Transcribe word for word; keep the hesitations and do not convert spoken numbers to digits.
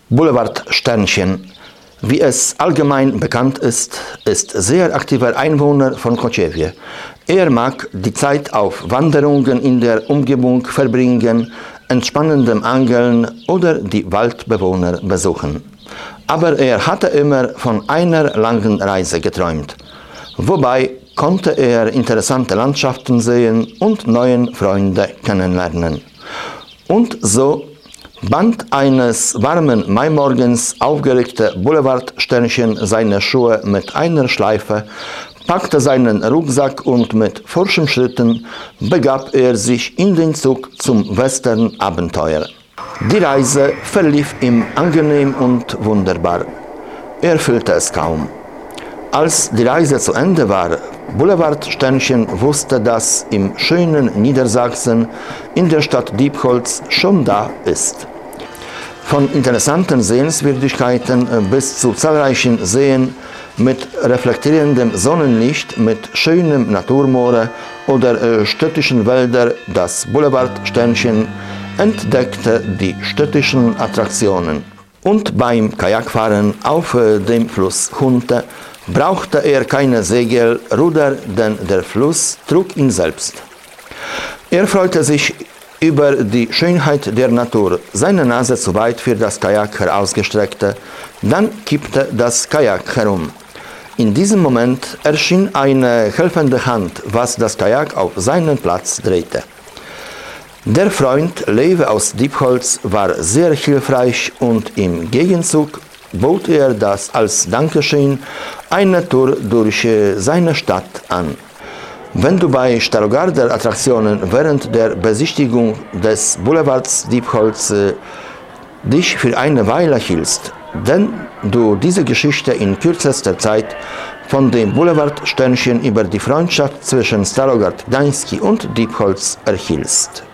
Boulevard Sternchen, wie es allgemein bekannt ist, ist sehr aktiver Einwohner von Kočevje. Er mag die Zeit auf Wanderungen in der Umgebung verbringen, entspannendem Angeln oder die Waldbewohner besuchen. Aber er hatte immer von einer langen Reise geträumt. Wobei konnte er interessante Landschaften sehen und neue Freunde kennenlernen. Und so band eines warmen Maimorgens aufgeregte Boulevardsternchen seine Schuhe mit einer Schleife, packte seinen Rucksack und mit forschen Schritten begab er sich in den Zug zum Western-Abenteuer. Die Reise verlief ihm angenehm und wunderbar. Er fühlte es kaum. Als die Reise zu Ende war, Boulevardsternchen wusste, dass im schönen Niedersachsen in der Stadt Diepholz schon da ist. Von interessanten Sehenswürdigkeiten bis zu zahlreichen Seen mit reflektierendem Sonnenlicht, mit schönem Naturmoore oder äh, städtischen Wäldern, das Boulevardsternchen entdeckte die städtischen Attraktionen. Und beim Kajakfahren auf äh, dem Fluss Hunte brauchte er keine Segel, Ruder, denn der Fluss trug ihn selbst. Er freute sich über die Schönheit der Natur, seine Nase zu weit für das Kajak herausgestreckte, dann kippte das Kajak herum. In diesem Moment erschien eine helfende Hand, was das Kajak auf seinen Platz drehte. Der Freund Lewe aus Diepholz war sehr hilfreich und im Gegenzug bot er das als Dankeschön eine Tour durch seine Stadt an. Wenn du bei Starogarder Attraktionen während der Besichtigung des Boulevards Diepholz äh, dich für eine Weile hielst, denn du diese Geschichte in kürzester Zeit von dem Boulevardsternchen über die Freundschaft zwischen Starogard Gdański und Diepholz erhielst.